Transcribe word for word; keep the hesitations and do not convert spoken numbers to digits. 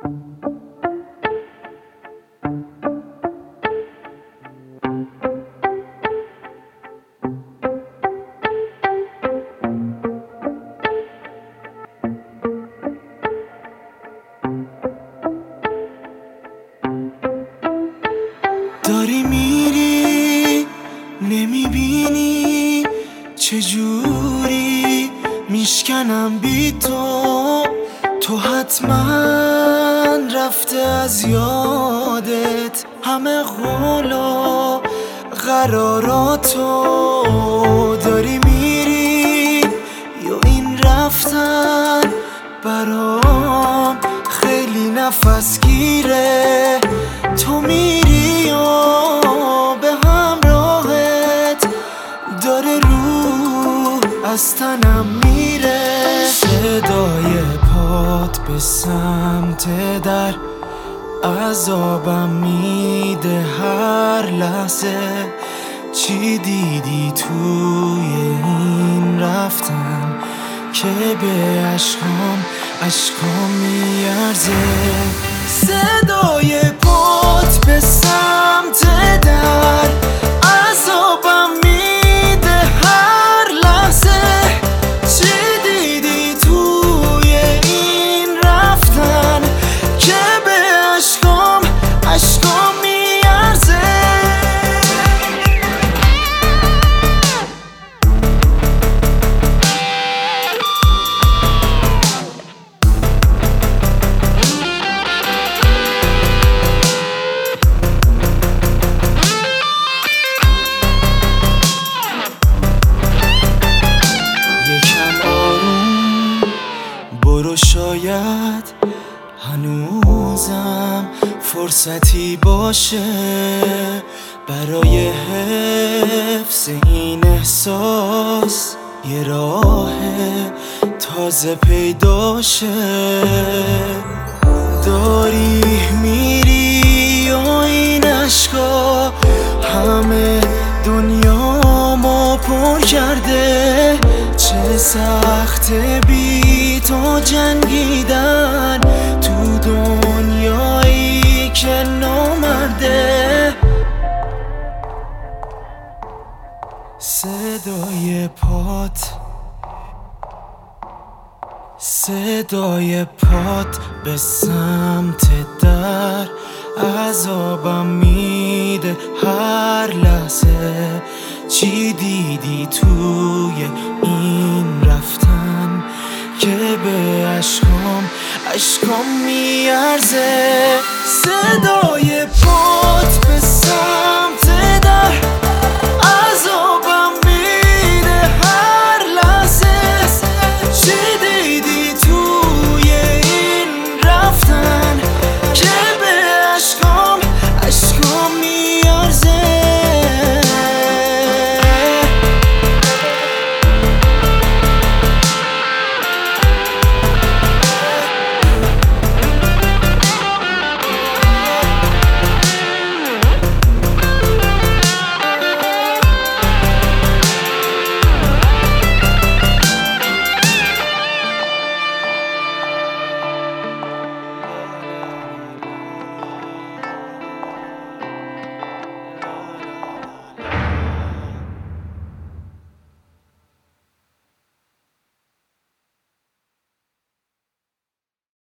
داری میری نمیبینی چجوری میشکنم بی تو. تو حتما رفته از یادت همه قول و قراراتو. داری میری یا این رفتن برام خیلی نفس گیره. تو میری و به همراهت داره روح از تنم میره. صدای پات به سمت در عذابم میده هر لحظه. چی دیدی توی این رفتن که به عشقام عشقام میارزه. صدای پات به سمت در عذابم میده هر لحظه. چی دیدی توی این رفتن که به عشقام عشقام میارزه. برو شاید هنوزم فرصتی باشه برای حفظ این احساس. یه راه تازه پیداشه. داری میری و این عشقا همه دنیامو پر کرده. چه سخت بی تو جنگیدن تو دنیایی که نامرده. صدای پات صدای پات به سمت در عذابم میده هر لحظه. چی دیدی توی این رفتن که به عشقام عشقام میارزه. صدای پات به سمت